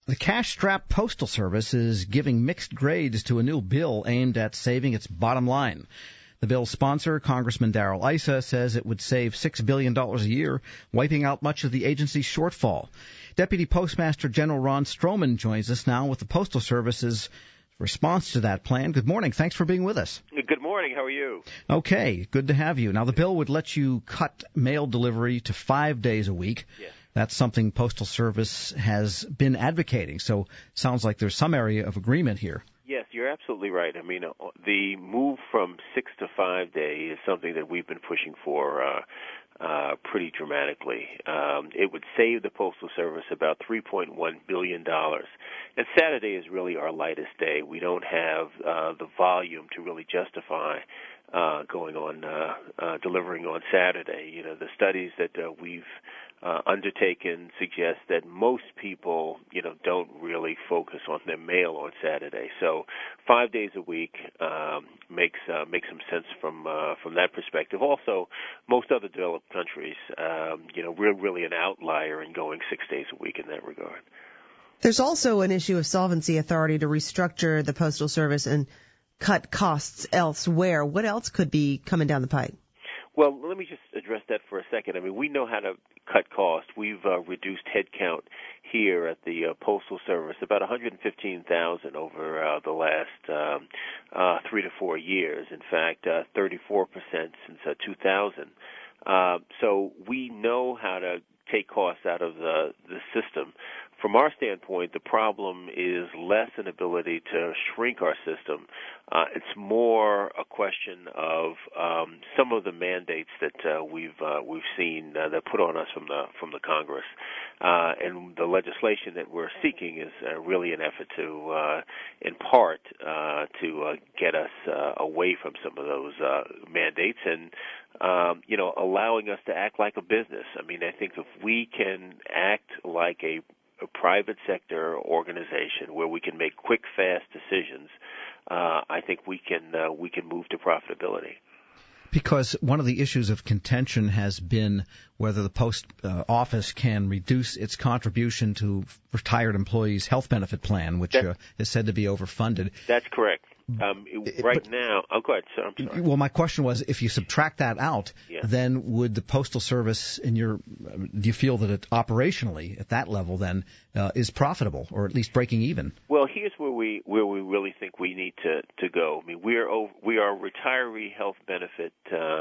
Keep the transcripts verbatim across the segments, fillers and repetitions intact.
The cash-strapped Postal Service is giving mixed grades to a new bill aimed at saving its bottom line. The bill's sponsor, Congressman Darrell Issa, says it would save six billion dollars a year, wiping out much of the agency's shortfall. Deputy Postmaster General Ron Stroman joins us now with the Postal Service's response to that plan. Good morning. Thanks for being with us. Good morning. How are you? Okay. Good to have you. Now, the bill would let you cut mail delivery to five days a week. Yes. That's something Postal Service has been advocating. So sounds like there's some area of agreement here. Yes, you're absolutely right. I mean, the move from six to five day is something that we've been pushing for uh, uh, pretty dramatically. Um, it would save the Postal Service about three point one billion dollars. And Saturday is really our lightest day. We don't have uh, the volume to really justify uh, going on, uh, uh, delivering on Saturday. You know, the studies that uh, we've uh, undertaken suggest that most people, you know, don't really focus on their mail on Saturday. So five days a week um, makes uh, makes some sense from uh, from that perspective. Also, most other developed countries, um, you know, we're really an outlier in going six days a week in that regard. There's also an issue of solvency authority to restructure the Postal Service and cut costs elsewhere. What else could be coming down the pipe? Well, let me just address that for a second. I mean, we know how to cut costs. We've uh, reduced headcount here at the uh, Postal Service about one hundred fifteen thousand over uh, the last um, uh, three to four years. In fact, uh, thirty-four percent since uh, two thousand. Uh, so we know how to take costs out of the, the system. From our standpoint, the problem is less an ability to shrink our system. Uh, it's more a question of um, some of the mandates that uh, we've uh, we've seen uh, that put on us from the from the Congress, uh, and the legislation that we're seeking is uh, really an effort to, uh, in part, uh, to uh, get us uh, away from some of those uh, mandates and um, you know allowing us to act like a business. I mean, I think if we can act like a a private sector organization where we can make quick, fast decisions, uh, I think we can uh, we can move to profitability. Because one of the issues of contention has been whether the post uh, office can reduce its contribution to retired employees' health benefit plan, which uh, is said to be overfunded. That's correct. Um, right but, now, oh, go ahead, sir. I'm sorry. Well, my question was, if you subtract that out, yeah. then would the Postal Service, in your, do you feel that it operationally at that level then uh, is profitable, or at least breaking even? Well, here's where we where we really think we need to, to go. I mean, we're over, we are a retiree health benefit uh,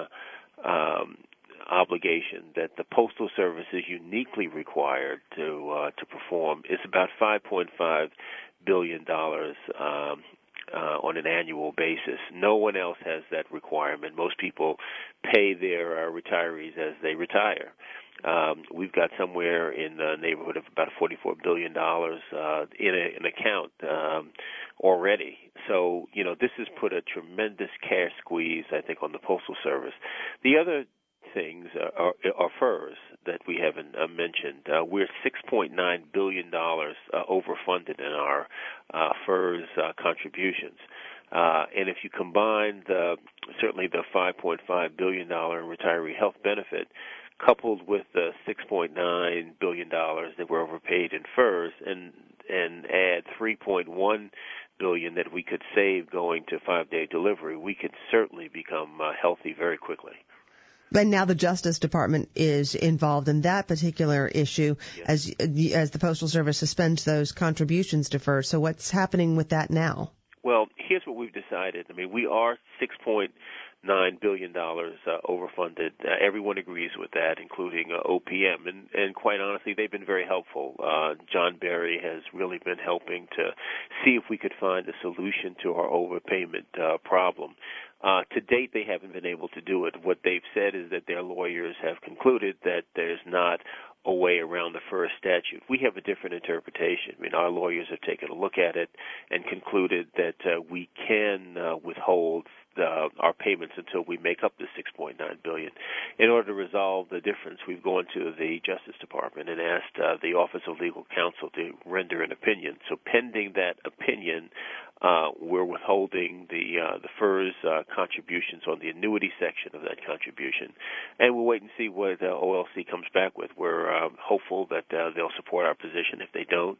um, obligation that the Postal Service is uniquely required to uh, to perform. It's about five point five billion dollars. Um, Uh, on an annual basis. No one else has that requirement. Most people pay their uh, retirees as they retire. Um, we've got somewhere in the neighborhood of about forty-four billion dollars uh, in a, an account um, already. So, you know, this has put a tremendous cash squeeze, I think, on the Postal Service. The other things are, are FERS that we haven't uh, mentioned. Uh, we're six point nine billion dollars uh, overfunded in our uh, FERS uh, contributions. Uh, and if you combine the certainly the five point five billion dollars retiree health benefit coupled with the six point nine billion dollars that were overpaid in FERS and and add three point one billion dollars that we could save going to five-day delivery, we could certainly become uh, healthy very quickly. And now the Justice Department is involved in that particular issue yes. as as the Postal Service suspends those contributions to FERS. So what's happening with that now? Well, here's what we've decided. I mean, we are six point nine billion dollars uh, overfunded. Uh, everyone agrees with that, including uh, O P M. And, and quite honestly, they've been very helpful. Uh, John Berry has really been helping to see if we could find a solution to our overpayment uh, problem. Uh, to date, they haven't been able to do it. What they've said is that their lawyers have concluded that there's not a way around the FERS statute. We have a different interpretation. I mean, our lawyers have taken a look at it and concluded that uh, we can uh, withhold the, our payments until we make up the six point nine billion dollars. In order to resolve the difference, we've gone to the Justice Department and asked uh, the Office of Legal Counsel to render an opinion. So pending that opinion, uh, we're withholding the uh, the FERS uh, contributions on the annuity section of that contribution, and we'll wait and see what uh, O L C comes back with. We're uh, hopeful that uh, they'll support our position. If they don't,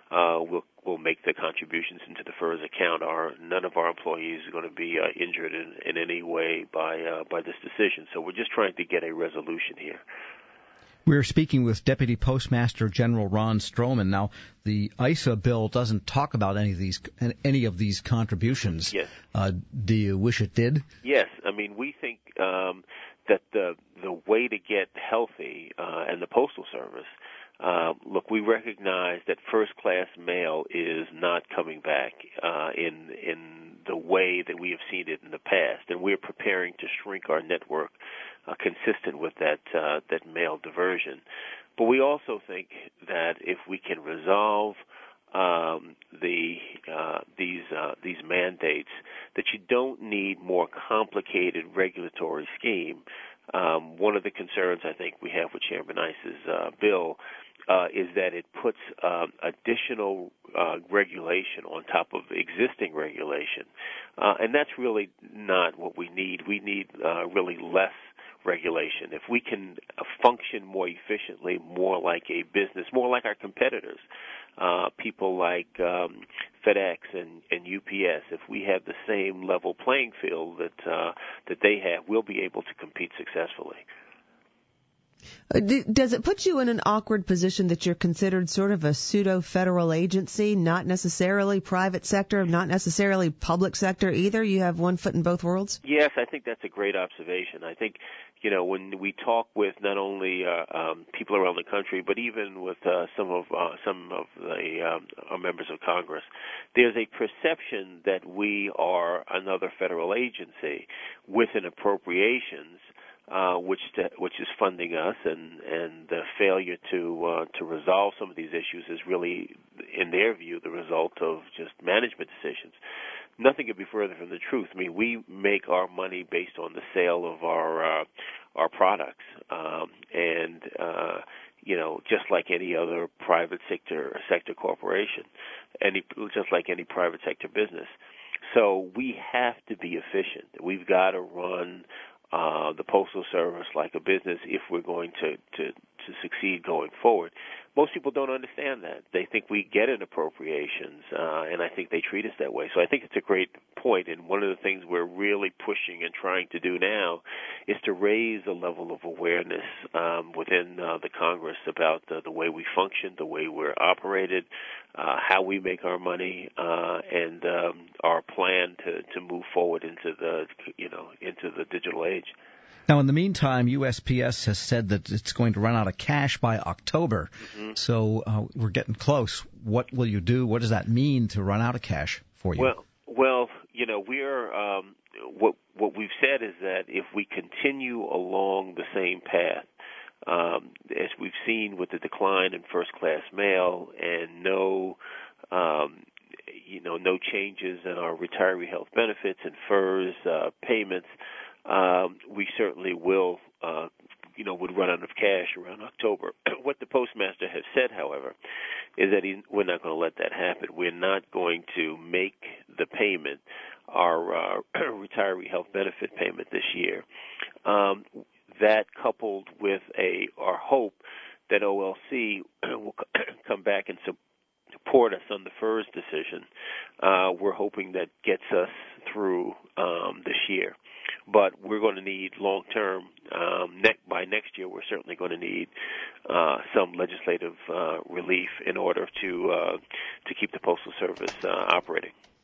uh, we'll we'll make the contributions into the FERS account. Our none of our employees are going to be uh, injured in, in any way by uh, by this decision. So we're just trying to get a resolution here. We're speaking with Deputy Postmaster General Ron Stroman. Now, the I S A bill doesn't talk about any of these any of these contributions. Yes. Uh, do you wish it did? Yes. I mean, we think um, that the the way to get healthy uh, and the Postal Service. Uh, look, we recognize that first-class mail is not coming back uh, in in the way that we have seen it in the past, and we're preparing to shrink our network uh, consistent with that uh, that mail diversion. But we also think that if we can resolve um, the uh, these uh, these mandates, that you don't need more complicated regulatory scheme. Um, one of the concerns I think we have with Chairman Iss's uh, bill uh, is that it puts um, additional uh, regulation on top of existing regulation, uh, and that's really not what we need. We need uh, really less regulation. If we can uh, function more efficiently, more like a business, more like our competitors, uh, people like um, FedEx and, and U P S, if we have the same level playing field that uh, that they have, we'll be able to compete successfully. Does it put you in an awkward position that you're considered sort of a pseudo-federal agency, not necessarily private sector, not necessarily public sector either? You have one foot in both worlds? Yes, I think that's a great observation. I think, you know, when we talk with not only uh, um, people around the country, but even with uh, some of uh, some of the um, our members of Congress, there's a perception that we are another federal agency with an appropriations. Uh, which which is funding us, and and the failure to uh, to resolve some of these issues is really, in their view, the result of just management decisions. Nothing could be further from the truth. I mean, we make our money based on the sale of our uh, our products, um, and uh, you know, just like any other private sector sector corporation, any just like any private sector business. So we have to be efficient. We've got to run Uh, the Postal Service like a business if we're going to, to, to succeed going forward. Most people don't understand that. They think we get an appropriations, uh, and I think they treat us that way. So I think it's a great point, and one of the things we're really pushing and trying to do now is to raise the level of awareness um, within uh, the Congress about the, the way we function, the way we're operated, uh, how we make our money, uh, and um, our plan to, to move forward into the, you know, into the digital age. Now, in the meantime, U S P S has said that it's going to run out of cash by October. Mm-hmm. So uh, we're getting close. What will you do? What does that mean to run out of cash for you? Well, well, you know, we're um, what what we've said is that if we continue along the same path, um, as we've seen with the decline in first-class mail and no, um, you know, no changes in our retiree health benefits and FERS uh, payments. Um, we certainly will, uh, you know, would run out of cash around October. What the postmaster has said, however, is that he, we're not going to let that happen. We're not going to make the payment, our uh, retiree health benefit payment this year. Um, that coupled with a our hope that O L C will come back and support us on the FERS decision, uh, we're hoping that gets us through um, this year. But we're going to need long-term, um, ne- by next year, we're certainly going to need uh, some legislative uh, relief in order to uh, to keep the Postal Service uh, operating.